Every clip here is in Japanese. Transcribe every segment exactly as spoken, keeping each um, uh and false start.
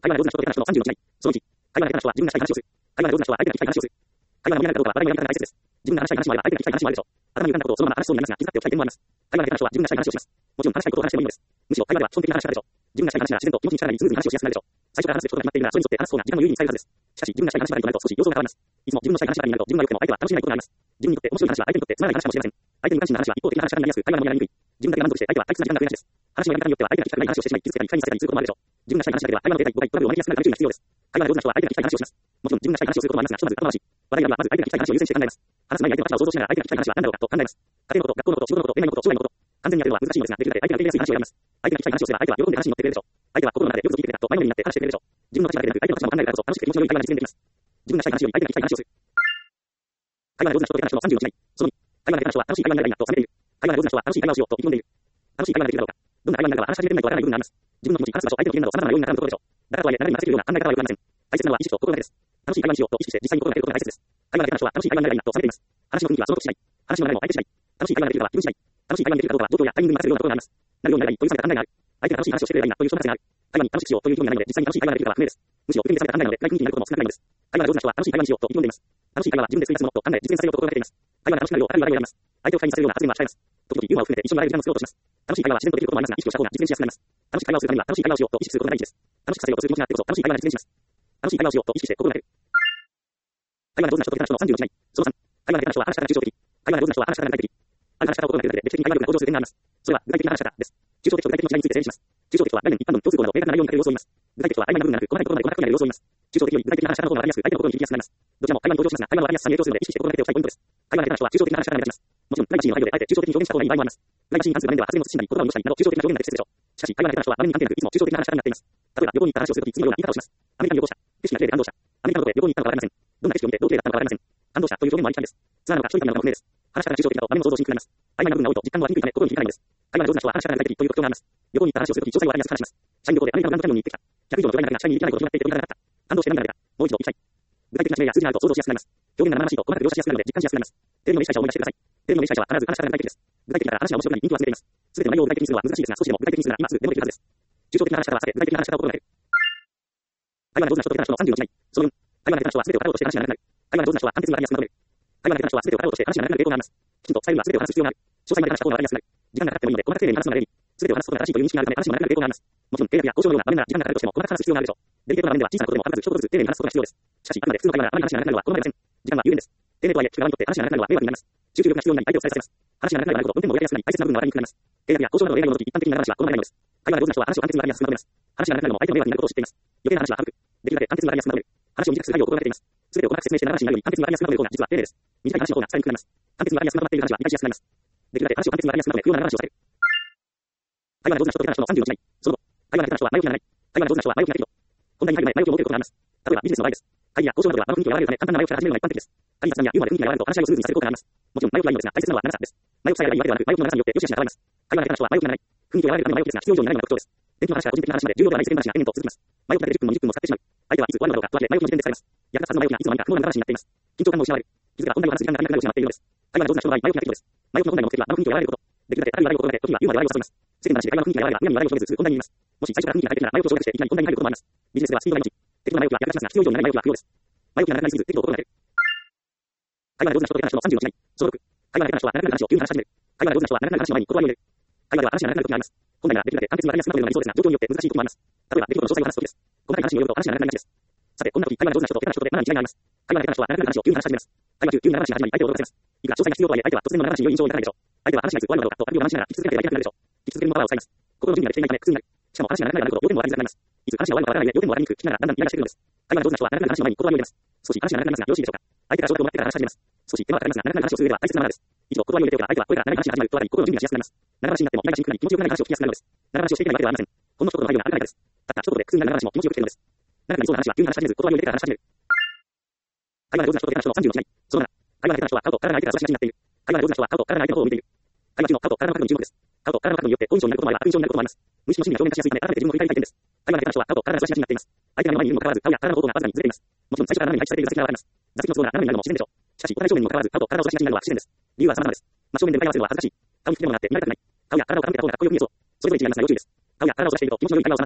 会話が上手な人と下手な人のさんじゅうの違い。そのいち、会話が下手な人は自分がしたい話をする。会話が上手な人は相手が聞きたい話をする。会話が見えないかどうかは話題のやり方が大切です。自分が話したい話もあれば相手が聞きたい話もあるでしょう。頭に浮かんだことをそのまま話しそうになりますが、気遣っておきたい点もあります。会話が下手な人は自分がしたい話をします。もちろん話したいことを話してもいいのです。むしろ会話では基本的な話し方でしょう。自分がしたい話なら自然と気持ちに力なりスムーズに話をしやすくなるでしょう。最初から話すことが決まっているなら、それに沿って話す方が時間の有意義に使えるはずです。しかし、自分がしたい話ばかりとなると少し様相が変わります。いつも自分のしたい話ばかりになると、自分が良くても相手は楽しめないことがあります。自分にとって面白い話は相手にとってつまらない話かもしれません。相手に関心の話は一方的な話し方になりやすく、会話の盛り上がりにくい。自分だけが満足して相手は退屈な時間が増えがちです。話のやり方によっては相手が聞きたくない話をしてしまい、傷つけたり、不快にさせたりすることもあるでしょう。自分がしたい話だけでは会話のデータに誤解、トラブルを招きやすくなるから注意が必要です。会話が上手な人は相手が聞きたい話をします。もちろん自分がしたい話をすることもありますが、ひとまず後回し。話題よりはまず相手が聞きたい話を優先して考えます。話す前に相手の立場を想像しながら相手が聞きたい話は何だろうかと考えます。家庭のこと、学校のこと、仕事のこと、恋愛のこと、将来のこと。完全にやるのは難しいのですが、できるだけ相手が聞きやすい話を選びます。相手が聞きたい話をすれば相手は喜んで話に乗ってくれるでしょう。相手は心の中でよくぞ聞いてくれたと前のめりになって話してくれるでしょう。自分の立場だけでなく相手の立場も考えるからこそ楽しくて気持ちの良い会話が実現できます。自分がしたい話より相手が聞きたい話をする。会話が上手な人と下手な人のさんじゅうの違い。そのに、会話が下手な人は楽しい会話になればいいなと冷めている。会話が上手な人は楽しい会話をしようと意気込んでいる。楽しい会話ができるかどうか。どんな会話になるかは話し始めてみないとわからない部分があります。自分の気持ち、話す場所、相手の機嫌など様々な要因が絡むところでしょう。だからとはいえ流れに任せるような考え方は良くありません。大切なのは意識と心がけです。楽しい会話にしようと意識して実際に心がけることが大切です。会話が下手な人は楽しい会話になればいいなと冷めています。話の雰囲気はその時次第。話の流れも相手次第。楽しい会話ができるかは自分次第。楽しい会話にできるかどうかは状況やタイミングに任せるようなところがあります。なるようになればいいという冷めた考えがある。相手が楽しい話をしてくれればいいなという人の話がある。会話に楽しくしようという意味がないので実際に楽しい会話ができるかは不明です。むしろ不明で冷めた考えなので暗い雰囲気になることも少なくないのです。会話が上手な人は楽しい会話にしようと意気込んでいます。楽しい会話は自分で作り出すものと考え実現させようと心がけています。会話が楽しくなるようあるいはあるいはあります。相手を不快にさせるような発言は控えます。時々ユーモアを含めて一緒に笑える時間を作ろうとします。楽しい会話は自然とできることもありますが、意識をした方が実現しやすくなります。楽しい会話をするためには楽しい会話をしようと意識することが大事です。楽しくさせようとする気持ちがあってこそ楽しい会話が実現します。楽しい会話をしようと意識して心がける。会話が上手な人と下手な人のさんじゅうの違い。そのさん、会話が下手な人は話し方が抽象的。会話が上手な人は話し方が具体的。ある話し方を心がけるだけで劇的に会話力が向上する点があります。それは具体的な話し方です。抽象的と具体的の違いについて整理します。抽象的とは概念、一般論、共通項など明確な内容にかける要素を言います。具体的とは曖昧な部分がなく、細かいところまで細かく言える要素を言います。抽象的より具体的な話し方の方がわかりやすく、相手の心に響きやすくなります。どちらも会話に登場しますが、会話のわかりやすさに影響するので意識して心がけておきたいポイントです。会話が下手な人は抽象的な話し方になりがちです。もちろん、プライバシーの配慮であえて抽象的に表現した方がいい場合もあります。プライバシーに関する場面では発言を慎んだり、言葉を濁したりなど抽象的な表現が適切でしょう。しかし、会話が下手な人は場面に関係なくいつも抽象的な話し方になっています。例えば、旅行に行った話をするとき次のような言い方をします。アメリカに旅行した。景色が綺麗で感動した。アメリカのことで旅行に行ったのかわかりません。どんな景色を見てどう綺麗だったのかわかりません。感動したという表現もありきたりです。ツアーなのか一人旅なのか不明です。話し方が抽象的だと場面の想像しにくくなります。曖昧な部分が多いと実感が湧きにくいため心に響かないのです。会話が上手な人は話し方が具体的という特徴があります。旅行に行った話をするとき詳細をわかりやすく話します。社員旅行でアメリカのグランドキャニオンに行ってきた。ひゃく以上の巨大な壁が社員に響かないことになっていて読みがなかった。感動して涙が出た。もう一度行きたい。具体的な事例や数字があると想像しやすくなります。表現が生々しいと細かく描写しやすくなるので実感しやすくなります。テレビの名司会者を思い出してください。テレビの名司会者は必ず話し方が具体的です。具体的だから話が面白くなり人気を集めています。すべての内容を具体的にするのは難しいですが、少しでも具体的にするなら今すぐでもできるはずです。抽象的な話し方は避け、具体的な話し方を心がける。会話が上手な人と下手な人のさんじゅうの違い。そのよん、会話が下手な人は全てを語ろうとして話が長くなる。会話が上手な人は簡潔にわかりやすくまとめる。会話が下手な人は全てを語ろうとして話が長くなる傾向があります。きちんと伝えるには全てを話す必要がある。詳細まで話した方がわかりやすくなる。時間がかかってもいいので細かく丁寧に話すのが礼儀。全てを話すことが正しいという認識があるため話も長くなる傾向があります。もちろん契約や交渉のような場面なら時間がかかるとしても細かく話す必要があるでしょう。デリケートな場面では小さなことでも必ず一言ずつ丁寧に話すことが必要です。しかし、あくまで普通の会話ならあまり話が長くなるのは好まれません。時間は有限です。丁寧とはいえ聞く側にとって話が長くなるのは迷惑になります。集中力が必要になり相手を伝えさせます。話が長くなればなるほど運転もやりやすくなり大切な部分は分かりにくくなります。契約や交渉などの例外の時一般的な話は好まれないのです。会話が上手な人は話を簡潔にわかりやすくまとめます。話が長くなるのも相手の迷惑になることを知っています。余計な話は省く。できるだけ簡潔にわかりやすくまとめる。話を短くする配慮を心がけています。すべてを細かく説明して長話になるように簡潔にわかりやすくまとめる方が実は丁寧です。短い話の方が伝えにくくなります。簡潔にわかりやすくまとまっている話は理解しやすくなります。できるだけ話を簡潔にわかりやすくまとめ不要な長話を避ける。会話が上手な人と下手な人のさんじゅうの違い。その後、会話が下手な人は前置きが長い。会話が上手な人は前置きが適度。本題に入る前、前置きを設けることがあります。例えばビジネスの場合です。会議や交渉などでは場の雰囲気を和らげるため簡単な前置きから始めるのが一般的です。会議や雑談やユーモアで雰囲気が和らぐと話し合いをスムーズにさせることがあります。もちろん前置きはいいのですが大切なのは長さです。前置きさえあればいいわけではなく前置きの長さによって良し悪しが変わります。会話が下手な人は前置きが長い。雰囲気を和らげるための前置きですが必要以上に長いのが特徴です。電気の話から個人的な話まで重要ではない世間話が延々と続きます。前置きだけでじゅっぷんもにじゅっぷんも使ってしまう。相手はいつ終わるのかどうかと分け前置きの時点で使います。役立たずの前置きがいつの間にか不毛な長話になっています。緊張感も失われる。気づけば本題を話す時間がなくなるようになっているのです。会話が上手な人の場合前置きが適度です。前置きの本題の目的は場の雰囲気を和らげること。できるだけあるいは悪いことを心がけ、時にはユーモアで笑いを誘います。世間話で会話の雰囲気が和らげばむやみ笑いを求めずすぐ本題に言います。もし最初から雰囲気が快適なら前置きを省略していきなり本題に入ることもあります。ビジネスではスピードが命。適度な前置きは役立ちますが必要以上に長い前置きは不要です。前置きが長くなりすぎず適度を心がける。会話が上手な人と下手な人のさんじゅうの違い。そのろく、会話が下手な人は長くなる話を急に話し始める。会話が上手な人は長くなる話の前に言葉を入れる。会話では話が長くなる時があります。本来ならできるだけ簡潔にわかりやすくまとめるのが理想ですが、状況によって難しい時もあります。例えば、出来事の詳細を話す時です。細かい話によると話が長くなりがちです。さて、こんな時、会話が上手な人と下手な人でマナーに違いがあります。会話が下手な人は長くなる話を急に話し始めます。会話中、急に長話が始まり、相手を驚かせます。いくら詳細が必要とはいえ、相手は突然の長話に良い印象を抱かないでしょう。相手は話がいつ終わるのかどうかとあるいは話しながら聞き続けなければいけなくなるでしょう。聞き続けるのパワーを使います。心の準備ができていないため苦痛になる。しかも話が長くなればなるほど要点も分かりづらくなります。いつ話が終わるのかわからない上、要点も分かりにくく、聞きながらだんだんイライラしてくるのです。会話が上手な人は長くなる話の前に言葉を入れます。少し話が長くなりますがよろしいでしょうか。相手から承諾をもらってから話し始めます。少し手間はかかりますが長くなる話をする上では大切なマナーです。一度言葉を入れておけば相手はこれから長い話が始まると分かり心の準備がしやすくなります。長話になってもイライラしにくくなり気持ちよくない話を聞きやすくなるのです。長話をしていけないわけではありません。ほんの一言の配慮があるだけです。たった一言で苦痛になる話も気持ちよく聞けるのです。長くなりそうな話は急に話し始めず言葉を入れてから話し始める。会話が上手な人と下手な人のさんじゅうの違い。そのなな、会話が下手な人は顔と体が相手から少しがちになっている。会話が上手な人は顔と体が相手の方を見ている。会話中の顔と体の角度に注目です。顔と体の角度によって好印象になることもあれば悪印象になることもあります。無意識の心理が表現化しやすいため改めて自分を振り返りたい点です。会話が下手な人は顔と体が少しがちになっています。相手が目の前にいるにもかかわらず顔や体の方向がわずかにずれています。もちろん最初から斜めに配置されている座席がわかります。座席の都合が斜めになるのも自然でしょう。しかし、お互い正面にもかかわらず顔と体を少しがちになるのは不自然です。理由は様々です。真正面で向かい合わせるのは恥ずかしい。顔につけるものがあって見られたくない。顔や体を傾けた方がかっこよく見えそう。それぞれ違いますが要注意です。顔や体をずらしていると気持ちの良い会話を妨げます。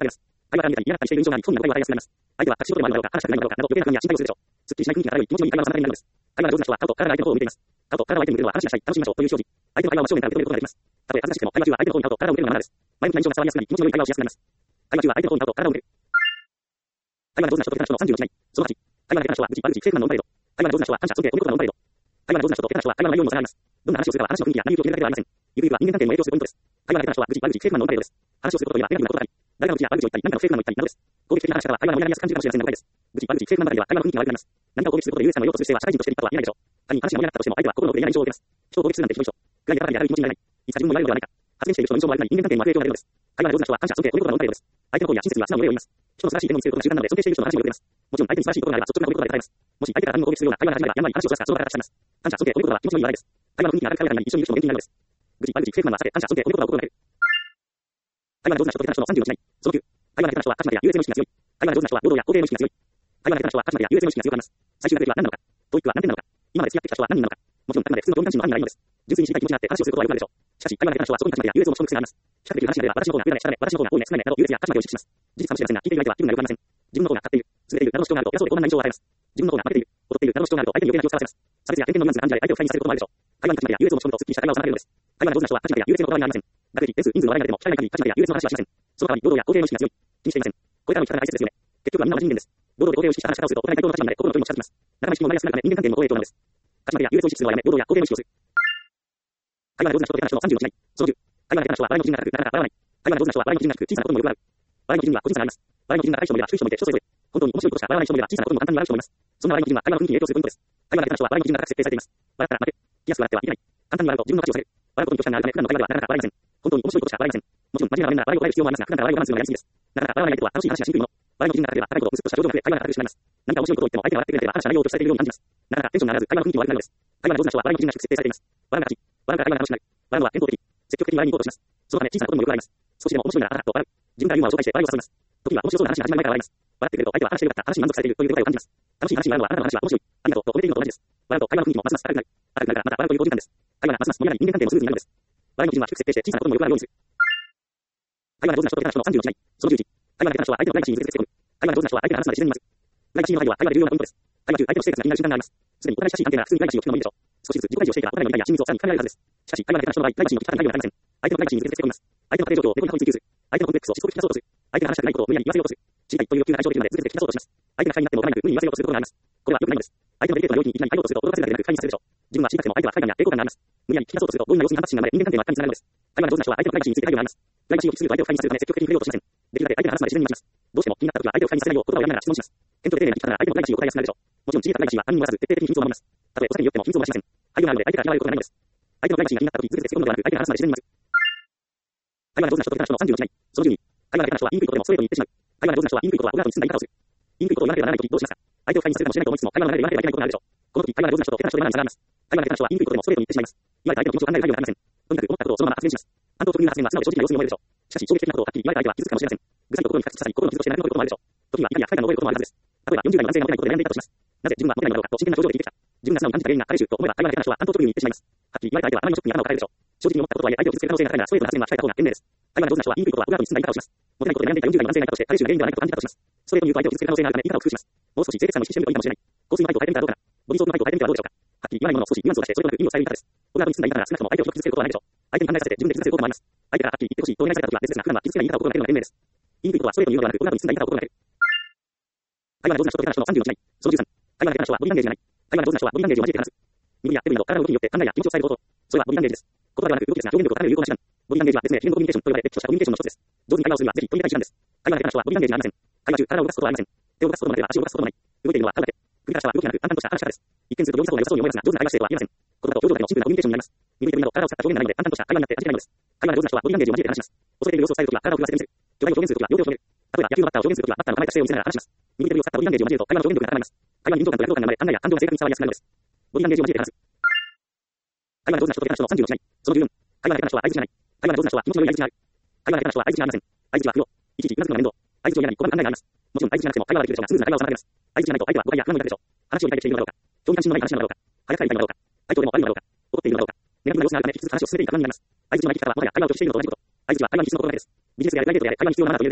会話から見えたり嫌だったりしている印象があり、興味が奪いを与えやすくなります。相手は隠し事でもあるのだろうか、話しかけないのだろうか、など余計な不安や心配をするでしょう。すっきりしない雰囲気が漂い、気持ちのいい会話の妨げになるのです。会話が上手な人は顔と体が相手の方を向いています。顔と体を相手に向けるのは話がしたい、楽しみましょうという表示。相手の会話を真正面から受け止めることができます。たとえ恥ずかしくても会話中は相手の方に顔と体を向けるのがマナーです。前向きな印象が伝わりやすくなり、気持ちの良い会話をしやすくなります。会話中は相手の方に顔と体を向ける。会話が上手な人と下手な人のさんじゅうよじかい。そのはち。会話が下手な人は愚痴、悪口、不正不満の生まれる。会話が上手な人は感謝、尊敬、褒め言葉の生まれる。会話が上手な人と下手な人は会話の内容にも差があります。どんな話をするかは話の雰囲気や内容を決めるだけではありません。ゆくゆくは人間関係にも影響するポイントです。会話が下手な人は愚痴、悪口、不正不満の生まれるです。話をすることにはネガティブなことがあり、誰かの愚痴や悪口を言ったり、何かの不正不満を言ったりなどです。攻撃的な話し方は会話の盛り上がりやすく感じるかもしれませんが誤解です。愚痴、悪口、不正不満ばかりは会話の雰囲気が悪くなります。何かを攻撃することで優越感を得ようとする姿勢は社会人として立派とは言えないでしょう。仮に話が盛り上がったとしても相手は心の奥で嫌な印象を受けます。人を攻撃するなんてひどい人。暗いやからにやられる気持ちにならない。いつか自分も言われるのではないか。発言している人の印象も悪くなり、人間関係にも悪影響が出るのです。会話が上手な人は感謝、尊敬、褒め言葉が生まれるのです。相手の行為や親切には素直に礼を言います。人の素晴らしい言動にすることが習慣なので尊敬している人の話にも触れます。もちろん相手に素晴らしいことがあれば率直な褒め言葉で答えます。もし相手から他人を攻撃するような会話が始まればやんわり話を出すかその場から立ち去ります。感謝、尊敬、褒め言葉は気持ちのいい話題です。会話の雰囲気が明るく会話になり一緒にいる人も元気になるのです。愚痴、悪口、フェイクマンは避け感謝、尊敬、褒め言葉を心がける。会話が上手な人と下手な人のさんじゅうよじかい。そのきゅう。会話が下手な人は勝ち負けや優越の意識が強い。会話が上手な人は平等や公平の意識が強い。会話が下手な人は勝ち負けや優越の意識が強くあります。最終目的は何なのか。トイックは何点なのか。今まで付き合ってきた人は何人なのか。もちろんあくまで普通の興味関心の範囲内なのです。純粋に知りたい気持ちがあって話をすることはよくあるでしょう。しかし、会話が下手な人はそこに勝ち負けや優越を持ち込む癖があります。比較的話が出れば私の方が上だね、下だね、私の方が多いね、少ないねなど優越や勝ち負けを意識します。事実かもしれませんが、聞いている相手は気分が良くなりません。自分の方が勝っている、優れているなどの主張があると、偉そうで傲慢な印象を与えます。自分の方が負けている、劣っているなどの主張があると相手に余計な気を使わせます。差別や偏見のニュアンスが暗示で相手を不快にさせることもあるでしょう。会話に勝ち負けや優越を持ち込むとすっきりした会話を避けるのです。会話が上手な人は勝ち負けや優越のこだわりがありません。学歴、点数、人数の笑いが出ても、機会が限り勝ち負けや優越の話はしません。その代わり、平等や公平の意識が強い。気にしていません。これからの生き方が大切ですよね。結局はみんな同じ人間です。平等で公平を意識した話し方をすると、お互い対等の立場まで心の距離も近づきます。仲間意識も生まれやすくなるため、人間関係にも好影響なのです。勝ち負けや優越を意識するのはやめ、平等や公平の意識をする。会話が上手な人と下手な人のさんじゅうよじかい。そのじゅう。会話が下手な人は笑いの基準が高く、なかなか笑わない。会話が上手な人は笑いの基準が低く、小さなこともよくある。笑いの基準には個人差があります。笑いの基準が高い人もいれば低い人もいて、人それぞれ。本当に面白いことしか笑わない人もいれば小さなことも簡単に笑う人もいます。そんな笑いの基準は会話の雰囲気に影響するポイントです。会話が下手な人は笑いの基準が高く設定されています。笑ったら負け。気安く笑ってはいけない。簡単に笑うと自分の価値を下げる。笑うことに拒否感があるため、普段の会話ではなかなか笑いません。本当に面白いことしか笑いません。もちろん真面目な場面なら笑いをこらえる必要もありますが、普段から笑いを我慢するのがやりすぎです。なかなか笑わない相手は楽しい話がしにくいもの。笑いの基準が高ければ高いほどブスッとした表情が増え、会話が高くしまいます。何か面白いことを言っても相手が笑ってくれれば話した内容をと伝えているように感じます。なかなかテンションが上がらず会話の雰囲気も悪くなるのです。会話が上手な人は笑いの基準が低く設定されています。笑うが勝ち。笑うから会話が楽しくなる。笑うのは伝統的。積極的に笑いに行こうとします。そのため小さなこともよくあります。少しでも面白いならあらと笑う。自分からユーモアを紹介して笑いを誘います。時には面白そうな話が始まる前から笑います。笑ってくれると相手は話してよかった、話に満足されているという手応えを感じます。楽しい話に笑うのはあなたの話は面白い。ありがとうと褒めているのと同じです。笑うと会話の雰囲気もますます明るくなる。明るくなるからまた笑うという好循環です。会話がますます盛り上がり人間関係もスムーズになるのです。笑いの基準は低く設定して小さなこともよくあるようにする。会話が上手な人と下手な人のさんじゅうよじかい。そのじゅういち。会話が下手な人は相手のプライバシーにずれて込む。会話が上手な人は相手が話すまで自然に待つ。プライバシーの配慮は会話で重要なポイントです。会話中相手のステータスが気になる瞬間があります。すでにお互い親しい関係なら普通にプライバシーを聞くのもいいでしょう。少しずつ自己開示をしていけばお互いの理解や親密をさらに深められるはずです。しかし会話が下手な人の場合、プライバシーの聞き方に配慮がありません。相手のプライバシーにずれて込みます。相手の家庭状況を猫に顔に追求する。相手のコンプレックスをしつこく聞かそうとする。相手が話したくないことを無理やり言わせようとする。知りたいという欲求が解消できるまで続けて聞かそうとします。相手が不快になっても我慢なく無理に言わせようとすることがあります。これは良くないのです。相手のデリケートな領域にいきなり入ろうとすると驚かせるだけでなく不快にさせるでしょう。自分は知りたくても相手は不快感や抵抗感があります。無理やり聞かそうとすると強引な様子に反発心が生まれ人間関係の悪化につながるのです。会話が上手な人は相手のプライバシーについて配慮があります。プライバシーを聞きすぎると相手を不快にするため積極的に触れようとしません。できるだけ相手が話すまで自然に待ちます。どうしても気になった時は相手を不快にさせないよう言葉をやめながら質問します。謙虚で丁寧に聞き方なら相手のプライバシーを答えやすくなるでしょう。もちろんちぎったプライバシーは犯人を漏らさず徹底的に秘密を守ります。たとえお酒によっても秘密を漏らしません。配慮があるので相手から嫌われることがないのです。相手のプライバシーが気になった時続けて突っ込むのではなく相手が話すまで自然に待つ。会話が上手な人と下手な人のさんじゅうよじかい。そのじゅうに。会話が下手な人は言いにくいことでもストレートに言ってしまう。会話が上手な人は言いにくいことはオブラートに包んだ言い方をする。言いにくいことを言わなければならない時どうしますか。相手を不快にさせるかもしれないと思いつつも会話の流れで言わなければいけないことがあるでしょう。この時会話が上手な人と下手な人でマナーの差があります。会話が下手な人は言いにくいことでもストレートに言ってしまいます。言われた相手の気持ちを考える配慮がありません。とにかく思ったことをそのまま発言します。反当直入な発言は素直で正直な様子に思えるでしょう。しかし衝撃的なことをはっきり言われた相手は傷つくかもしれません。具材と心に深く突き刺さり心の傷として泣くこともあるでしょう。時には怒りや不快感が覚えることもあるはずです。例えばよんじゅう代の男性がモテないことで悩んでいたとします。なぜ自分はモテないのだろうかと真剣な表情で聞いてきた。自分が素直に感じた原因が彼氏と思えば会話が下手な人は反当直入に言ってしまいます。はっきり言われた相手はあまりのショックに頭を抱えるでしょう。正直に思ったことは相手を傷つける可能性が高いならストレートな発言は控えた方が賢明です。会話が上手な人は言いにくいことはオブラートに包んだ言い方をします。モテないことで悩んでいたよんじゅう代の男性がいたとして彼氏の原因ではないかと感じたとします。ストレートに言うと相手を傷つける可能性があるため言い方を工夫します。もう少し清潔さも意識してみるといいかもしれない。香水のパイプを変えてみたらどうかな。ボディーソープのパイプを変えてみてはどうでしょうか。はっきり言わないものを少しニュアンスを出してそれとなく意味を伝える言い方です。オブラートに包んだ言い方なら少なくとも相手を傷つけることはないでしょう。相手に考えさせて自分で傷つけることもあります。相手からはっきり言ってほしいとお願いされた時は別ですが普段は傷つけない言い方を心がけるのが賢明です。言いにくいことはストレートに言うのではなくオブラートに包んだ言い方を心がける。会話が上手な人と下手な人のさんじゅうよじかい。そのじゅうさん。会話が下手な人はボディランゲージがない。会話が上手な人はボディランゲージを交えて話す。耳や手首など体の動きによって考えや気持ちを伝えること。それはボディランゲージです。言葉ではなく動きですが表現力を高める有効な手段。ボディランゲージは別名フィールドコミュニケーションと呼ばれ、別著者コミュニケーションの一つです。上手に会話をするにはぜひ取り入れたい手段です。会話が下手な人はボディランゲージがありません。会話中体を動かすことはありません。手を動かすこともなければ足を動かすこともない。動いているのは顔だけ。首から下は動きがなく淡々とした話し方です。一見すると容易さそうな良さそうに思いますが上手な会話姿勢とは言えません。言葉と表情だけのシンプルなコミュニケーションになります。耳と指など体を使った表現がないので淡々とした会話になって味気ないのです。会話が上手な人はボディランゲージを交えて話します。恐れている様子を伝えるときは体を震わせてみせる。巨大を表現するときは両手を広げる。例えば野球のバッターを表現するときはバッターの構えた姿勢を見せながら話します。右手首を使ったボディランゲージを交えると会話の表現力が高まります。会話に臨場感と躍動感が生まれ考えや感情が正確に伝わりやすくなるのです。ボディランゲージを交えて話す。会話が上手な人と下手な人のさんじゅうよじかい。そのじゅうよん。会話が下手な人は相槌がない。会話が上手な人は気持ちの良い相槌がある。会話が下手な人は相槌がありません。相槌は不要。いちいちうなずくのが面倒。相槌を嫌に拒む考えがあります。もちろん相槌がなくても会話ができるでしょうがスムーズな会話を妨げます。相槌がないと相手は誤解や不満を抱くでしょう。話を理解できているのだろうか。興味関心のない話なのだろうか。早く帰りたいのだろうか。対等でも悪いのだろうか。怒っているのだろうか。ネガティブな様子があるため引き続き話を進めていいか不安になります。相槌のない聞き方はもはや会話を拒否しているのと同じこと。相槌は会話に必須の心がけです。ビジネスであれプライベートであれ会話に必要なマナーと言えるでしょう。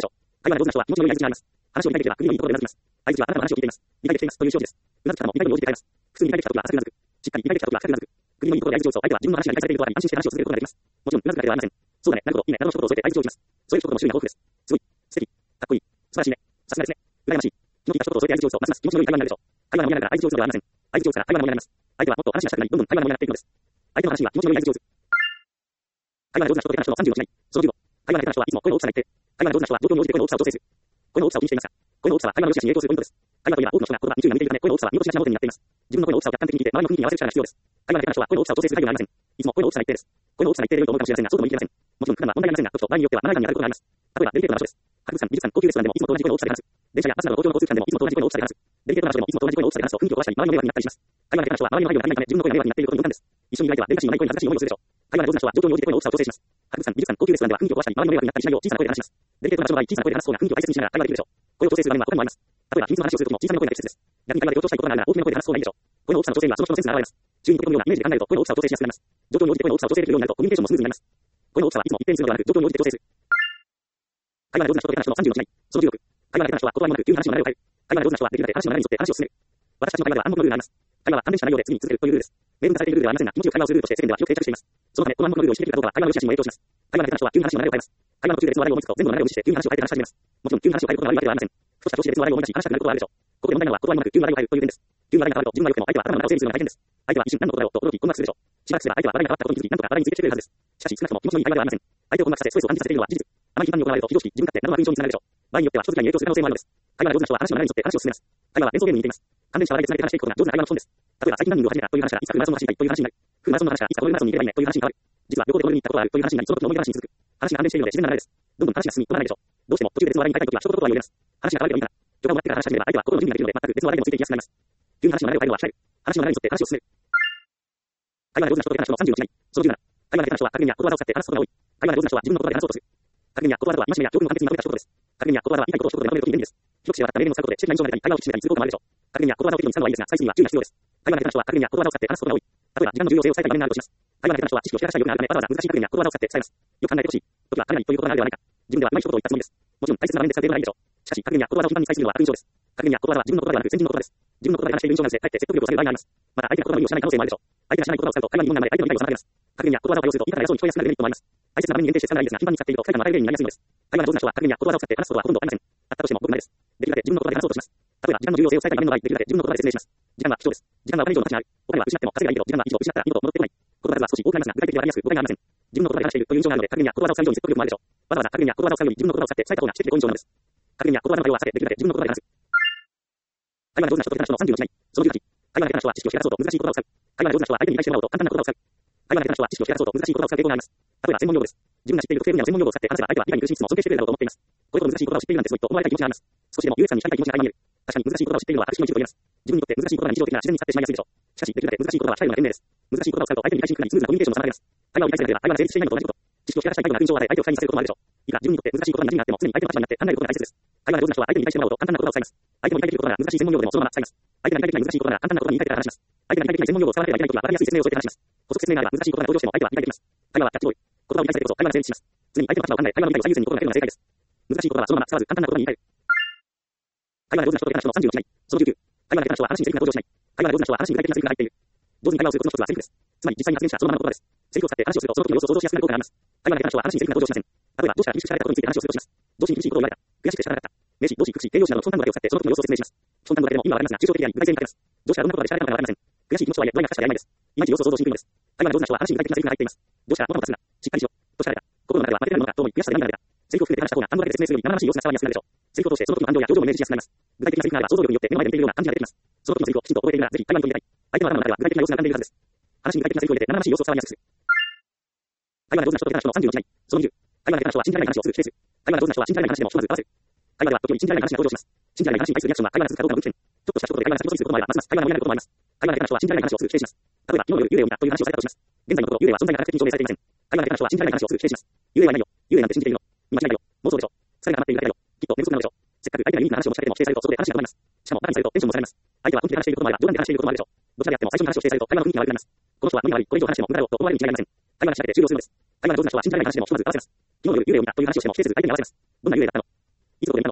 会話が上手な人は気持ちの良い相槌になります。話を理解できれば首をいいところでうなずきます。相槌はあなたの話を聞いています。理解できていますという表示です。うなずき方も理解に応じて変えます。普通に理解できたときは浅くうなずく。しっかり理解できたときは深くうなずく。首のいいところで相槌を打つと相手は自分の話が理解されていることに安心して話を続けることができます。もちろんうなずくだけではありません。そうだね、なるほど、いいね、などの一言を添えて相槌を打ちます。そういう一言の種類が豊富です。すごい、素敵、かっこいい、素晴らしいね、さすがですね、羨ましい。気の利いた一言を添えて相槌を打つとますます気持ちの良い会話になるでしょう。会話の盛り上がりから相槌を打つのではありません。相槌を打つから会話の盛り上がります。相手はもっと話がしたくなり、どんどん会話の盛り上がっていくのです。相手の話には気持ちの良い相槌を打つ。会話が上手な人と下手な人のさんじゅうろく違い。そのじゅうご。会話が下手な人はいつも声の大きさが一定。会話が上手な人は状況に応じて声の大きさを調整する。声の大きさを気にしていますか？声の大きさは会話の良し悪しに影響するポイントです。会話といえば多くの人が言葉に注意が向いているため声の大きさは見落としがちな盲点になっています。自分の声の大きさを客観的に見て周りの雰囲気に合わせる力が必要です。会話が下手な人は声の大きさを調整する配慮がありません。いつも声の大きさが一定です。声の大きさが一定で良いと思うかもしれませんが、そうとも言い切れません。もちろん普段は問題ありませんが、時と場合によってはマナー違反に当たることがあります。例えばデリケートな場所です。博物館、美術館、高級レストランでもいつもと同じ声の大きさで話す。電車やバスなど公共の交通機関でもいつもと同じ声の大きさで話す。デリケートな場所でもいつもと同じ声の大きさで話すと雰囲気を壊したり周りの迷惑になったりします。会話が下手な人は周りの配慮が足りないため自分の声が迷惑になっていることに敏感です。一緒にいる相手はデリカシーのない声に恥ずかしい思いをするでしょう。会話が上手な人は状況に応じて声の大きさを調整します。博物館、美術館、高級レストランでは雰囲気を壊したり周りの迷惑になったりしないよう小さな声で話します。デリケートな場所の場合、小さな声で話す方が雰囲気を大切にしながら会話ができるでしょう。声を調整する場面は他にもあります。例えば秘密の話をするときも小さな声が適切です。逆に会話で強調したいことがあるなら大きめの声で話す方がいいでしょう。声の大きさの調整にはその人のセンスが現れます。周囲に溶け込むようなイメージで考えると声の大きさを調整しやすくなります。状況に応じて声の大きさを調整できるようになるとコミュニケーションもスムーズになります。声の大きさはいつも一定にするのではなく状況に応じて調整する。会話が上手な人と下手な人のさんじゅうろく違い。そのじゅうろく。会話が下手な人は言葉にもなく急に話の流れを変える。会話が上手な人はできるだけ話の流れに沿って話を進める。私たちの会話では暗黙のルールがあります。会話は関連した内容で次に続けるというルールです。明文化されているルールではありませんが、気持ちよく会話をするルールとして世間では広く定着しています。そのため、この暗黙のルールを知っているかどうかは会話の良し悪しにも影響します。会話が下手な人は急に話の流れを変えます。会話の途中で別の話題を思いつくと全部の流れを無視して急に話を変えて話し始めます。もちろん急に話を変えることが悪いわけではありません。ふとした調子で別の話題を思い出し話したくなることはあるでしょう。ここで問題なのは言葉にもなく急に話題を変えるという点です。急に話題が変わると自分が良くても相手は頭の中を整理するのが大変です。相手は一瞬何のことだろうと驚き困惑するでしょう。しばらくすれば相手は話題が変わったことに気づき何とか話題についてきてくれるはずです。しかし少なくとも気持ちのいい会話ではありません。相手を困惑させストレスを感じさせているのは事実。あまり頻繁に行われると非常識、自分勝手などの悪印象につながるでしょう。場合によっては人付き合いに影響する可能性もあるのです。会話が上手な人は話の流れに沿って話を進めます。会話は連想ゲームに似ています。関連した話題でつなげて話していくことが上手な会話の基本です。例えば最近ランニングを始めたという話からいつかフルマラソンの走りたいという話になる。フルマラソンの話からいつかゴルフマラソンに出たいねという話に変わる。実は旅行でゴルフに行ったことがあるという話になりその時の思い出話に続く。話が関連しているので自然な流れです。どんどん話が進み、止まらないでしょう。どうしても途中で別の話題に変えたいときは一言言葉を入れます。話が変わればいいから。許可をもらってから話し始めれば相手は心の準備ができるので全く別の話題にもついていきやすくなります。急に話の流れを変えるのは控える。話の流れに沿って話を進める。会話が上手な人と下手な人のさんじゅうろく違い。そのじゅうなな。会話が下手な人は格言やことわざを使って話すことが多い。会話が上手な人は自分の言葉で話そうとする。格言やことわざは戒めや教訓を簡潔にまとめた一言です。格言やことわざは言いたいことを一言でまとめるときに便利です。広く知れ渡った命令の使うことで知的な印象が出たり会話を締めたりすることもあるでしょう。格言やことわざを適度に使うのはいいですが、最初には注意が必要です。会話が下手な人は格言やことわざを使って話すことが多い。例えば時間の重要性を伝えたい場面があるとします。会話が下手な人は知識をシェアしたい欲があるためわざわざ難しい格言やことわざを使って伝えます。よく考えてほしい。時は雷ということがあるではないか。自分ではうまい一言を言ったつもりです。もちろん大切な場面で使っているのはいいでしょう。しかし格言やことわざを頻繁に使いすぎるのは悪印象です。格言やことわざは自分の言葉ではなく先人の言葉です。自分の言葉で話している印象があるせかえって説得力を下げる場合があります。また相手が言葉の意味を知らない可能性もあるでしょう。相手が知らない言葉を使うと会話に疑問が生まれ相手の理解を妨げます。格言やことわざを多用すると言い方がそうに聞こえやすくなるメリットもあります。大切な場面に限定して使うのはいいですが頻繁に使っていると不快感の与える例になりやすいのです。会話が上手な人は格言やことわざを使って話すことはほとんどありません。あったとしてもごく稀です。できるだけ自分の言葉で話そうとします。例えば時間の重要性を伝えたい場面の場合できるだけ自分の言葉で説明します。時間は貴重です。時間はお金以上の価値がある。お金は失っても稼げばいいけど時間は一度失ったら二度と戻ってこない。言葉数は少し多くなりますが具体的ではありやすく誤解がありません。自分の言葉で話しているという印象があるので格言やことわざを使う以上に説得力もあるでしょう。わざわざ格言やことわざを使うより自分の言葉を使って伝えた方が知的で好印象なのです。格言やことわざの対応は避けできるだけ自分の言葉で話す。会話が上手な人と下手な人のさんじゅうろく違い。そのじゅうはち。会話が下手な人は知識をシェアそうと難しい言葉を使う。会話が上手な人は相手に理解してもらおうと簡単な言葉を使う。会話が下手な人は知識をシェアそうと難しい言葉を使う傾向があります。例えば専門用語です。自分が知っている特定分野の専門用語を使って話せば相手は理解に苦しい質も尊敬してくれるだろうと思っています。これほど難しい言葉を知っているなんてすごいと思われたい気持ちがあります。少しでも優越感に浸りたい気持ちが垣間見える。確かに難しい言葉を知っているのは悪しの一部と言えます。自分にとって難しい言葉に日常的な自然に使ってしまいやすいでしょう。しかしできるだけ難しい言葉は控えるのが賢明です。難しい言葉を使うと相手に理解しにくくなりスムーズなコミュニケーションも妨げます。会話を理解するだけでは会話が成立していないのと同じこと。知識をシェアしたいという悪印象を与え相手を不快にさせることもあるでしょう。いくら自分にとって難しい言葉に馴染みがあっても常に相手の立場になって考えることが大切です。会話が上手な人は相手に理解してもらおうと簡単な言葉を使います。相手も理解できることなら難しい専門用語でもそのまま使います。相手が理解できない難しいことなら簡単な言葉に言い換えてから話します。相手が理解できない専門用語を使わなければいけないときは分かりやすい説明を添えて話します。補足説明があれば難しい言葉が登場しても相手は理解できます。会話はキャッチボール。言葉を理解されてこそ会話が成立します。常に相手の立場を考え会話の理解を最優先に心がけるのが正解です。難しい言葉はそのまま使わず簡単な言葉に言い換える。会話が上手な人と下手な人のさんじゅうろく違い。そのじゅうきゅう。会話が下手な人は話にセリフが登場しない。会話が上手な人は話に具体的なセリフが入っている。上手に会話をすることの一つはセリフです。つまり実際に発言したそのままの言葉です。セリフを使って話をするとその時の様子を想像しやすくなる効果があります。会話が下手な人は話にセリフが登場しません。例えば上司から厳しく叱られたことについて話をするとします。上司に厳しいことを言われた。悔しくて叱らなかった。名詞、動詞、副詞、形容詞などの基本単語だけを使ってその時の様子を説明します。基本単語だけでも意味はわかりますが抽象的であり具体性に欠けます。上司はどんなことで叱られたのかわかりません。悔しい気持ちとはいえどれが確かで曖昧です。いまいち様子を想像しにくいのです。会話が上手な人は話に具体的なセリフが入っています。上司からもっと出すな。しっかりしろ。と叱られた。心の中では負けてないものかと思い悔しさで涙が出た。セリフを含めて話した方が単語だけで説明するより生々しい様子が伝わりやすくなるでしょう。セリフを通してその時の感情や表情をイメージしやすくなります。具体的なセリフがあれば想像力によって目の前で見ているような感じが出てきます。その時のセリフをきちんと覚えているならぜひ会話に取り入れたい。相手の頭の中では具体的な様子が浮かんでいるはずです。話に具体的なセリフを入れて生々しい様子を伝わりやすくする。会話が上手な人と下手な人のさんじゅうろく違い。そのにじゅう。会話が下手な人は信じられない話をする、否定する。会話が上手な人は信じられない話でもひとまず合わせる。会話では時折信じられない話が登場します。信じられない話に対するリアクションは会話が続くかどうかの分岐点。ちょっとした一言で会話が先に進むこともあれば、ますます会話が盛り上がることもあります。会話が下手な人は信じられない話をする、否定します。例えば昨日夜幽霊を見たという話をされたとします。現在のところ幽霊は存在が科学的に証明されていません。会話が下手な人は信じられない話をする、否定します。幽霊はいないよ。幽霊なんて信じているの。見間違いだよ。妄想でしょ。疲れが溜まっているだけだよ。きっと寝不足なのでしょう。せっかく相手がユニークな話を持ちかけても否定されるとそこで話が止まります。しかもバカにされるとテンションもされます。相手は本気で話していることもあれば冗談で話していることもあるでしょう。どちらであっても最初に話を否定されると会話の雰囲気が悪くなります。この人は無理が悪い、これ以上話しても無駄だろうと思われるに違いありません。会話がしなくて終了するのです。会話が上手な人は信じられない話でもひとまず合わせます。昨日夜幽霊を見たという話をしても否定せず相手に合わせます。どんな幽霊だったの？いつどこで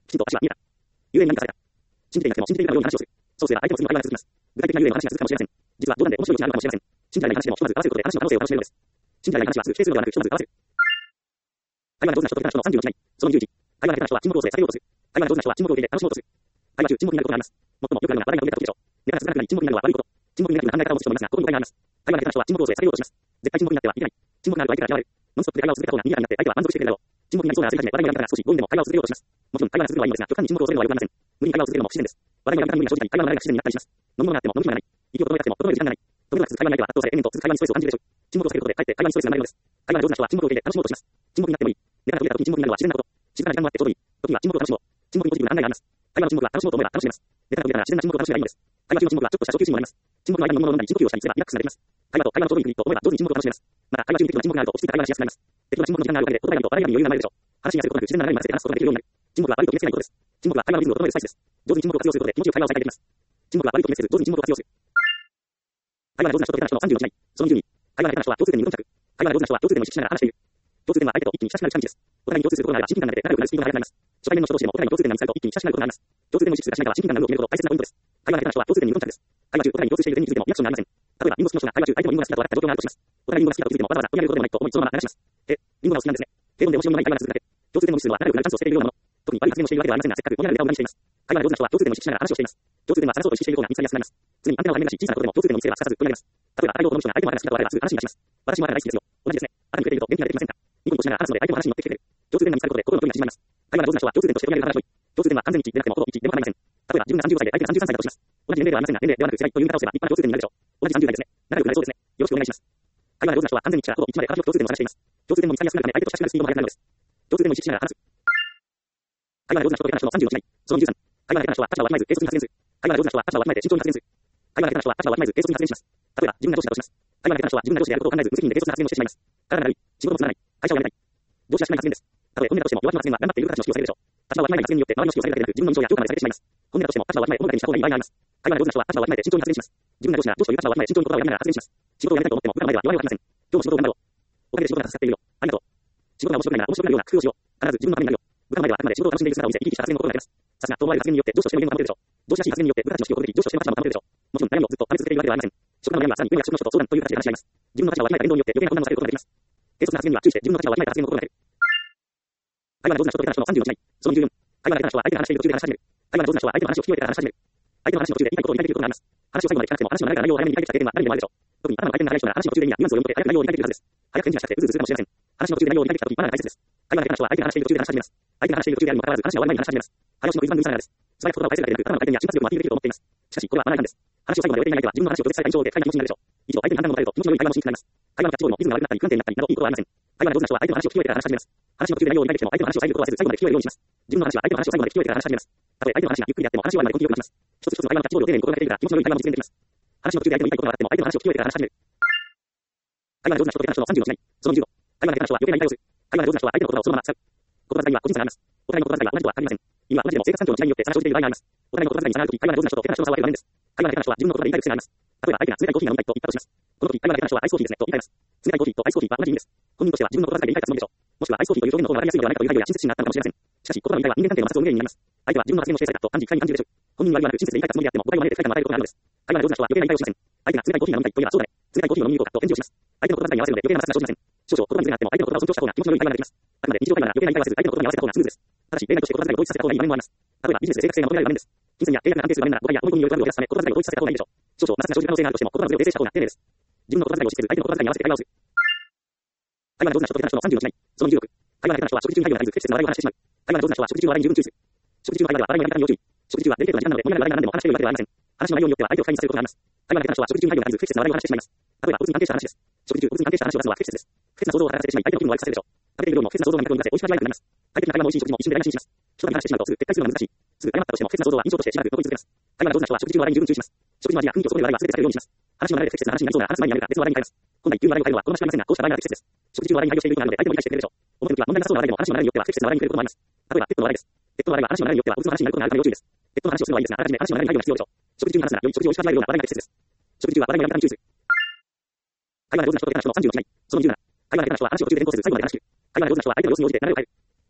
きちんと私は見えた。ゆえに何かされた。信じていなくても信じているかのように話をする。そうすれば相手の次の会話が続きます。具体的なゆえの話が続くかもしれません。実は冗談で面白い余地があるかもしれません。信じられない話でもひとまず合わせることで話の可能性を楽しめるのです。信じられない話はすぐ否定するのではなく、ひとまず合わせる。会話が上手な人と下手な人のさんじゅうの違い。そのにじゅういち。会話が下手な人は沈黙を据え下げようとする。会話が上手な人は沈黙を受けて楽しもうとする。会話中沈黙になることがあります。最もよくあるのが話題が途切れた時でしょう。ネタが続かなくなり沈黙になるのは悪いこと。沈黙になるような考え方を持つ人もいますが、ここに誤解があります。会話が下手な人は沈黙を据え下げようとします。絶対沈黙になってはいけない。沈黙があると相手から嫌われる。ノンストップで会話を続けた方が賑やかになって相手は満足してくれるだろう。沈黙になりそうな焦り始め、話題がやめたら少し強引でも会話を続けようとします。もちろん会話が続くのはいいのですが、極端に沈黙を恐れるのは良くありません。無理に会話を続けるのも不自然です。話題がやめた無理な正直に会話の流れが不自然になったりします。飲み物があっても飲む暇がない。息を整えたくても整える時間がない。止めなく続く会話の相手は圧倒され、延々と続く会話にストレスを感じるでしょう。沈黙を避けることでかえって会話にストレスが生まれるのです。会話が上手な人は沈黙を受けて楽しもうとします。沈黙になってもいい。ネタが途切れた時に沈黙になるのは自然なこと。静かな時間もあってちょうどいい。時には沈黙を楽しもう。沈黙にポジティブな案内があります。会話の沈黙は楽しもうと思えば楽しめます。ネタが途切れたら自然な沈黙を楽しめばいいのです。会話中の沈黙はちょっとした小休止にもなります。沈黙の間に飲み物を飲んだり深呼吸をしたりすればリラックスができます。会話と会話のちょうどいい区切りと思えば上手に沈黙を楽しめます。また会話中に適度な沈黙があると落ち着いた会話がしやすくなります。適度な沈黙の時間があるだけで言葉選びと笑い選びに余裕が生まれるでしょう。話にやすることなく自然な流れに混ぜて話すことができるようになる。沈黙は悪いと決めつけないことです。沈黙は会話のリズムを整えるスパイスです。上手に沈黙を活用することで気持ちよく会話を再開できます。沈黙は悪いと決めつけず上手に沈黙を活用する。会話が上手な人と下手な人のさんじゅうの違い。そのにじゅうに。会話が下手な人は共通点に無頓着。会話が上手な人は共通点を意識しながら話している。共通点は相手と一気に親しくなる近道です。お互いに共通することがあれば親近感が出て仲良くなるスピードが速くなります。初対面の人同士でもお互いに共通点が見つかると一気に親しくなることがあります。共通点を意識するがしながら親近感が生むと決めること大切なポイントです。会話が下手な人は共通点に無頓着です。会話中お互いに共通している点についてもリアクションがありません。例えばリンゴ好きの人が会話中相手もリンゴが好きだと笑った状況があるとします。お互いリンゴが好きだと気づいてもわざわざ取り上げることでもないと思いそのまま流します。え、リンゴがお好きなんですね。平凡で面白みのない会話が続くだけ。共通点の無視するのは仲良くなるチャンスを捨てているようなもの。特に悪い発言をしているわけではありませんが、せっかく盛り上げたを無駄にしています。会話が上手な人は共通点を意識しながら話をしています。共通点は探そうと意識している方が見つかりやすくなります。常にアンテナを張り巡らし小さなことでも共通点を見つければすかさず取り上げます。例えば、相手を好む人が相手もあなたが好きだと笑えばすぐ話に出します。私もあなた大好きですよ。同じですね。あなたに触れていると元気が出てきませんか。ニコニコしながら話すので相手も話に乗ってきてくれる。共通点が見つかることで心の距離が縮まります。会話が上手な人は共通点として取り上げる話が多い。共通点は完全に一致でなくてもほぼ一致でも構いません。例えば、自分がさんじゅうごさいで相手がさんじゅうさんさいだとします。同じ年齢ではありませんが、年齢ではなく世代という見方をすれば立派な共通点になるでしょう。同じさんじゅう代ですね。仲良くなれそうですね。よろしくお願いします。会話が上手な人は完全に一致からほぼ一致まで幅広く共通点を探しています。共通点も見つかりやすくなるため相手と親しくなるスピードも速くなるのです。共通点も意識しながら話す。会話が上手な人と下手な人のさんじゅうの違い。そのにじゅうさん。会話が下手な人は立場をわきまえず軽率に発言する。会話が上手な人は立場をわきまえて慎重に発言する。会話が下手な人は立場をわきまえず軽率に発言します。例えば、自分が上司だとします。会話が下手な人は自分が上司であることを考えず無責任で軽率な発言をしてしまいます。体が悪い。仕事もつまらない。会社を辞めたい。上司らしくない発言です。たとえ本音だとしても弱気な発言は頑張っている部下たちの士気を下げるでしょう。立場をわきまえない発言によって周りの士気を下げるだけでなく自分の印象や評価まで下げてしまいます。本音だとしても立場をわきまえ本音だけにした方がいい場合があります。会話が上手な人は立場をわきまえて慎重に発言します。自分が上司なら上司という立場をわきまえ慎重に言葉をやめながら発言します。仕事を辞めたいと思っても部下の前では弱いはずません。今日も仕事を頑張ろう。おかげで仕事が助かっているよ。ありがとう。仕事が面白くないなら面白くなるような工夫をしよう。必ず自分のためになるよ。部下の前ではあくまで仕事を楽しんでいる姿を見せ生き生きした発言を心がけます。さすが遠回り発言によって上司としての威厳を保てるでしょう。上司らしい発言によって部下たちの士気を鼓舞でき、上司としての立場も保てるでしょう。もちろん悩みをずっと溜め続けているわけではありません。職場の悩みはさらに上や職の人と相談という形で話し合います。自分の立場をわきまえた言動によって余計な困難を避けることができます。軽率な発言には注意して自分の立場をわきまえた発言を心がける。会話が上手な人と下手な人のさんじゅうの違い。そのにじゅうよん。会話が下手な人は相手が話している途中で話し始める。会話が上手な人は相手の話を聞き終えてから話し始める。相手の話の途中で言いたいことを言いたいということがあります。話を最後まで聞かなくても話の流れが内容を早めに理解できた経験は誰にでもあるでしょう。特に頭の回転が速い人なら話の途中で意味やニュアンスを読むことで早く内容を理解できるはずです。早く返事がしたくてうずうずするかもしれません。話の途中で内容を理解できたとき、まだ大切です。会話が下手な人は相手が話している途中で話し始めます。相手が話している途中であるにもかかわらず話が終わる前に話し始めます。早押しのクイズ番組さながらです。素早く言葉を返せるだけでなく頭の回転や瞬発力もアピールできると思っています。しかし、これはマナー違反です。話を最後まで終えていない相手は自分の話を拒絶された印象で不快な気持ちになるでしょう。以上、相手に判断を持たれると気持ちの良い会話の進行になります。会話のキャッチボールもリズムが悪くなったり不安定になったりなどいいことはありません。会話が上手な人は相手の話を聞き終えてから話し始めます。話の途中で内容を理解できても相手の話を遮ることはせず最後まで聞き終えるようにします。自分の話は相手の話を最後まで聞き終えてから話し始めます。たとえ相手の話がゆっくりであっても話を終わるまで根気よく話します。一つ一つの会話のキャッチボールを丁寧に心がけているから気持ちの良い会話も実現できます。話の途中で相手の言いたいことがあっても相手の話を聞き終えてから話し始める。会話が上手な人と下手な人のさんじゅうの違い。そのにじゅうご。会話が下手な人は余計な言い方をする。会話が上手な人は相手の言葉をそのまま使う。言葉遣いには個人差があります。お互いの言葉遣いは同じとは限りません。意味は同じでも生活環境の違いによって差が生じている場合があります。お互いの言葉遣いに差があるとき、会話が上手な人と下手な人の差は悪いのです。会話が下手な人は自分の言葉で言いたい癖があります。例えば相手が冷たいコーヒーが飲みたいと言ったとします。この時、会話が下手な人はアイスコーヒーですねと言いたいます。冷たいコーヒーとアイスコーヒーは同じ意味です。本人としては自分の言葉遣いで言いたいつもりでしょう。もしくはアイスコーヒーという表現の方がわかりやすいのではないかという配慮や親切心があったのかもしれません。しかし、言葉の言いたいは人間関係の摩擦を生む原因になります。相手は自分の発言の正解だと感じ、機械に感じるでしょう。本人は言わなく親切で言いたいつもりであっても誤解を招いて不快感を与えることがあるのです。会話が上手な人は余計な言いたいをしません。相手が冷たいコーヒーが飲みたいと言えばそうだね。冷たいコーヒーを飲みに行こうかと返事をします。相手の言葉遣いに合わせるので余計な摩擦が生じません。少々言葉にズレがあっても相手の言葉を尊重した方が気持ちの良い会話ができます。あくまで日常会話なら余計な言いたいはせず相手の言葉に合わせた方がスムーズです。ただし、例外として言葉遣いを同一させた方がいい場面もあります。例えばビジネスで正確性が求められる場面です。金銭や契約が安定する場面なら誤解や思い込みによるトラブルを減らすため言葉遣いを同一させた方がいいでしょう。少々摩擦が生じる可能性があるとしても言葉のズレを訂正した方が丁寧です。自分の言葉遣いをしつけず相手の言葉遣いに合わせて会話をする。会話が上手な人と下手な人のさんじゅうの違い。そのにじゅうろく。会話が下手な人は食事中に配慮が足りず不適切な話題を話してしまう。会話が上手な人は食事中の話題に十分注意する。食事中の会話では笑いのやめ方に要注意。食事中はデリケートな時間なので飲みながら話題が何でも話しているわけではありません。話の内容によっては相手を不快にさせることがあります。会話が下手な人は食事中に配慮が足りず不適切な話題を話してしまいます。例えば、おつに関係した話です。食事中、おつに関係した話を出すのは不適切です。不適切な想像を働かせてしまい、相手の気分を悪くさせるでしょう。食べている料理も不適切な想像が脈を生み出せ、美味しくないがなります。快適な会話も美味しい食事も一瞬で台無しにします。一人で話してしまうとすぐ撤回するのは難しい。すぐ謝ったとしても不適切な想像は印象としてしばらく残り続けます。会話が上手な人は食事中の話題に十分注意します。食事の味や雰囲気をそこで話題は全て避けるようにします。話の流れで不適切な話になりそうなら話す前にやめるか別の話題に変えます。本来急な話題を変えるのは好ましくありませんが、こうした場合が不適切です。食事中の話題に配慮していることがあるので相手も理解してくれるでしょう。思い時は問題なさそうな話題でも話の流れによっては不適切な話題に触れることもあります。例えばペットの話題です。ペットの話題は話の流れによっては普通の話になることがあるため要注意です。ペットの話をするのはいいですが、あらかじめ話の流れに配慮が必要でしょう。食事中に話すならより食事を美味しく味わえるような話題が適切です。食事中は話題のやめ方に注意する。会話が上手な人と下手な人のさんじゅうの違い。そのにじゅうなな。会話が下手な人は話を途中で変更せず最後まで話し切る。会話が上手な人は相手の様子に応じて流れを変える。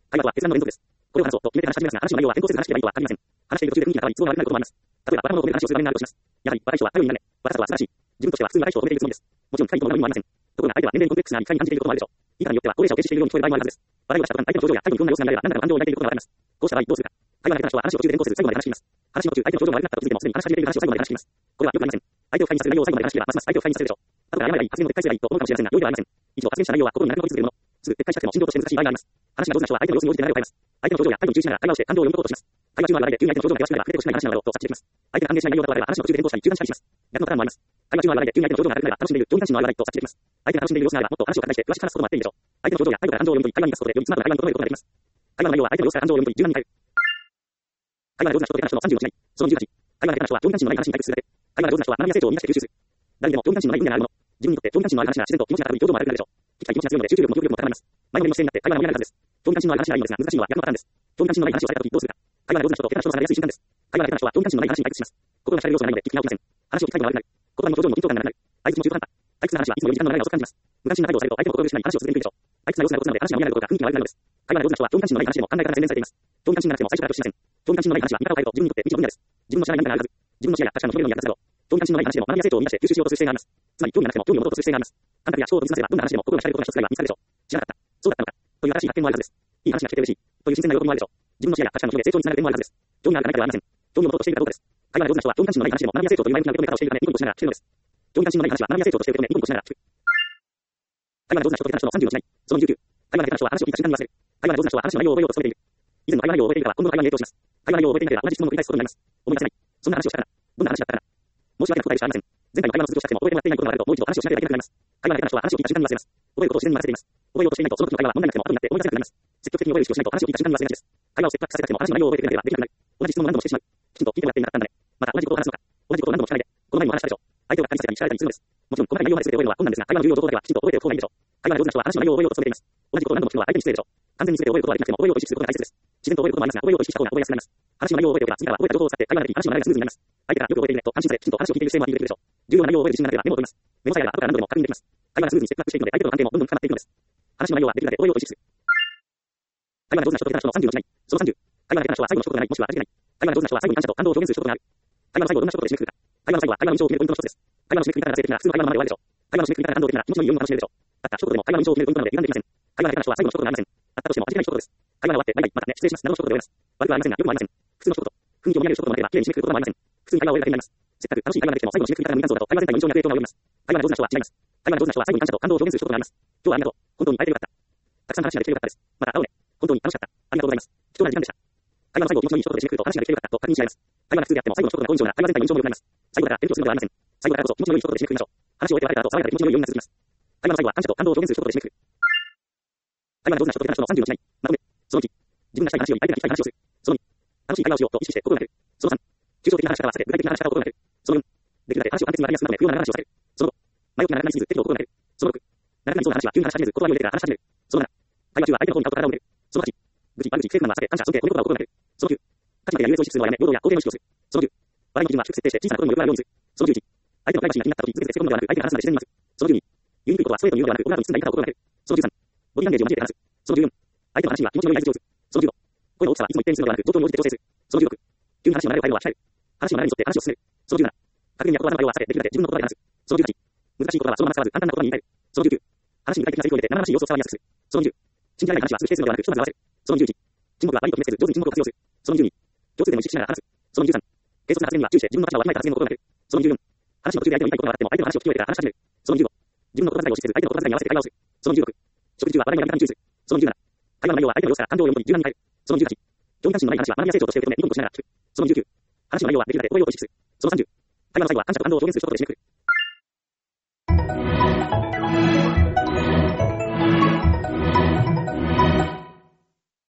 会話とは決断の連続です。これを話そうと決めて話し始めますが、話の内容は変更せず話していれば意味はありません。話している途中で雰囲気が変わり、都合が悪くなることもあります。例えば、若者を止めて話をする場面があるとします。やはり、若い人は頼りになれ。若さは素晴らしい。自分としては普通に若い人を止めているつもりです。もちろん、機械と同じ意味もありません。ところが、相手は年齢にコンプレックスがあり、機械に感じていることもあるでしょう。言い方によっては、高齢者を軽視しているように聞こえる場合もあるはずです。笑いを出した途端、相手の表情や態度に不穏な様子が見られば、何らかの感情を抱いていることがわかります。こうした場合、どうするか。会話が下手な人は話を途中で変更せず最後まで話しています。話の途中、相手の表情が悪くなったと気づいても、すでに話し始めている話を最後まで話しています。これはよくありません。相手を不快にさせる内容を最後まで話していれば、ますます相手を不快にさせるでしょう。後から謝ればいい、発言の撤回すればいいと思うかもしれませんが、良いではありません。以上、発言した内容は心に残り続けるもの。すぐ撤回したくても心情として難しい場合があります。話が上手な人は相手の様子に応じて流れを変えます。相手の表情や態度に注意しながら会話をして感情を読み解こうとします。会話中の話題で急に相手の表情が険しくなれば、触れてほしくない話なのだろうと察知できます。相手が歓迎しない内容だとあれば、話の途中で変更したり中断したりします。逆のパターンもあります。会話中の話題で急に相手の表情が悪くなれば、楽しんでいる上下関心の話題と察知できます。相手が楽しんでいる様子があれば、もっと話を拡大して詳しく話すこともあっていいでしょう。相手の表情や態度から感情を読み取り、会話に出すことで、よりスマートな会話に整えることができます。会話の内容は相手の様子から感情を読み取り、柔軟に変える。会話が上手な人と下手な人のさんじゅうの違い。そのにじゅうはち。会話が下手な人は興味関心のない話に退屈するだけ。会話が上手な人は学びや成長を見出して吸収する。誰にでも興味関心のない分野があるもの。自分にとって興味関心のある話が自然と気持ちが高ぶり、表情も悪くなるでしょう。聞きたい気持ちが強いので集中力も記憶力も高まります。前のめりの姿勢になって会話が盛り上がるはずです。興味関心のある話がいいのですが、難しいのは逆のパターンです。興味関心のない話をされたときどうするか。会話が上手な人と下手な人の差が出やすい瞬間です。会話が下手な人は興味関心のない話に退屈します。心が惹かれる要素がないので聞きが起きません。話を聞きたいのが悪くなる。言葉の表情も緊張感がなくなる。相手も中途半端。退屈な話はいつもより時間の流れが遅く感じます。無関心な態度をされると相手も心苦しくなり話を続けにくいでしょう。退屈な様子なことなので話が盛り上がることが雰囲気が悪くなるのです。会話が上手な人は興味関心のない話でも考え方が洗練されています。興味関心がなくても最初からとしません。興味関心のない話は見方を変えると自分にとって未知の分野です。自分の知らない何かがあるはず。自分の視野や他者の表現の役立つだろう。興味関心のない話でも学びや成長を見出して吸収しようとする姿勢があります。つまり興味がなくても興味を持とうとする姿勢があります。感覚や思考を研ぎ澄ませばどんな話でも心が惹かれることが一つくらいは見つかるでしょう。知らなかった。そうだったのか。という新しい発見もあるはずです。いい話が聞けて嬉しい。という新鮮な喜びもあるでしょう。自分の視野や他者の表現成長につながる点もあるはずです。興味があるかないかではありません。興味を持とうとしているかどうかです。会話が上手な人は興味関心のない話でも学びや成長という前向きな受け止め方をしているためニコニコしながら聞けるのです。興味関心のない話は学びや成長として受け止めニコニコしながら聞く。会話が上手な人と下手な人のさんじゅうの違い。そのじゅうきゅう。会話が下手な人は話を聞いた瞬間に忘れる。会話が上手な人は話の内容を覚えようと努めている。以前の会話内容を覚えているから今度の会話に影響します。会話内容を覚えていなければ同じ質問を繰り返すことになります。思い出せない。そんな話をしたかな。どんな話だったかな。申し訳なく答えるしかありません。前回の会話の続きをしたくても覚えてもらっていないことがあるともう一度話をしなければいけなくなります。会話が下手な人は話を聞いた瞬間に忘れます。覚えることを自然に任せています。覚えようとしていないとその時の会話は問題なくても後になって思い出せなくなります。積極的に覚える意識をしないと話を聞いた瞬間に忘れがちです。会話を切迫させたくても話の内容を覚えていなければできなくなる。同じ質問を何度もしてしまう。きちんと聞いてもらっていなかったんだね。また同じことを話すのか。同じことを何度も聞かないで。この前も話したでしょう。相手を感じさせたり聞かれたりするのです。もちろん細かい内容まで全て覚えるのは困難ですが、会話の重要なところだけはきちんと覚えておく方がいいでしょう。会話が上手な人は話の内容を覚えようと努めています。同じことを何度も聞くのは相手に失礼でしょう。完全に全て覚えることはできなくても覚えようと意識することが大切です。自然と覚えることもありますが、覚えようと意識した方が覚えやすくなります。話の内容を覚えておけば次からは覚えた情報を使って会話の時話の流れがスムーズになります。相手がよく覚えているねと安心されきちんと話を聞いている姿勢もアピールできるでしょう。重要な内容を覚える自信がなければメモを取ります。メモさえあれば後から何度でも確認できます。会話がスムーズにステップアップしているので相手との関係もどんどん深まっていくのです。話の内容はできるだけ覚えようと意識する。会話が上手な人と下手な人のさんじゅうの違い。そのさんじゅう。会話が下手な人は最後の一言がない、もしくは味気ない。会話が上手な人は最後に感謝と感動を表現する一言がある。会話の最後をどんな一言で締めくくるか。会話の最後は会話の印象を決めるポイントの一つです。会話の締めくくり方が性的な普通の会話のままで終わるでしょう。会話の締めくくり方が感動的な気持ちのいい読みを楽しめるでしょう。たった一言でも会話の印象を決めるポイントなので油断できません。会話が下手な人は最後の一言がありません。たったとしても味気ない一言です。会話が終わってバイバイ、またね、失礼しますなどの一言で終わります。悪くはありませんが、良くもありません。普通の一言。雰囲気を盛り上げる一言もなければ、綺麗に締めくくることもありません。普通に会話を終えるだけになります。せっかく楽しい会話ができても最後の締めくくり方が無理感想だと会話全体の印象に悪影響が及びます。会話が上手な人は違います。会話が上手な人は最後に感謝と感動を表現する一言があります。今日はありがとう。本当に会えてよかった。たくさん話ができてよかったです。また会おうね。本当に楽しかった。ありがとうございます。貴重な時間でした。会話の最後を気持ちのいい一言で締めくくると話ができてよかったと確認し合います。会話が普通であっても最後の一言が好印象なら会話全体の印象も良くなります。最後だから勉強するのではありません。最後だからこそ気持ちのいい一言で締めくくりましょう。話を終えて別れた後、爽やかで気持ちのいい余韻が続きます。会話の最後は感謝と感動を表現する一言で締めくくる。会話が上手な人と下手な人のさんじゅうの違い。まとめ。そのいち。自分がしたい話より相手が聞きたい話をする。そのに。楽しい会話をしようと意識して心がける。そのさん。抽象的な話し方は避け、具体的な話し方を心がける。そのよん。できるだけ話を簡潔にわかりやすくまとめ、不要な話を避ける。そのご。前置きが長くなりすぎず適度を心がける。そのろく。長くなりそうな話は急に話し始めず、言葉を入れてから話し始める。そのなな。会話中は相手の方に顔と体を向ける。そのはち。愚痴、悪口、不正不満は避け、感謝、尊敬、褒め言葉を心がける。そのきゅう。価値観や優越を意識するのはやめ、平等や公平の意識をする。そのじゅう。笑いの基準は低く設定して小さなことにもよくなるようにする。そのじゅういち。相手の会話シーンが気になった時、続けてセコンドではなく相手が話すので自然に待つ。そのじゅうに。言いにくいことはストレートに言うのではなく、オブラートに包んだ言い方を心がける。そのじゅうさん。ボディランゲージを交えて話す。そのじゅうよん。相手の話には気持ちの良い相槌を打つ。そのじゅうご。声の大きさはいつも一定にするのではなく、状況に応じて調整する。そのじゅうろく。急に話の流れを変えるのは控える。話の流れに沿って話を進める。そのじゅうなな。確認や言葉の内容は避け、できるだけ自分の言葉で話す。そのじゅうはち。難しい言葉はそのまま使わず簡単な言葉に言い換える。そのじゅうきゅう。話に具体的なセリフを入れて生々しい様子を伝わりやすくする。そのにじゅう。信じられない話は数否定するのではなく、ひとまず合わせる。そのにじゅういち。沈黙は悪いと決めせず、上手に沈黙を活用する。そのにじゅうに。共通点を意識しながら話す。そのにじゅうさん。軽率な発言には注意して自分の立場をわきまえた発言を心がける。そのにじゅうよん。話の途中で相手の言いたいことがあっても相手の話を聞き終えてから話し始める。そのにじゅうご。自分の言葉遣いをしせず相手の言葉遣いに合わせて会話をする。そのにじゅうろく。食事中は話題のやり方に注意する。そのにじゅうなな。会話の内容は相手の様子から感情を読み取り柔軟に変える。そのにじゅうはち。興味関心のない話は学びや成長として受け止めニコニコしながら聞く。そのにじゅうきゅう。話の内容はできるだけ覚えようと意識する。そのさんじゅう。会話の最後は感謝と感動を表現する一言で締めくくる。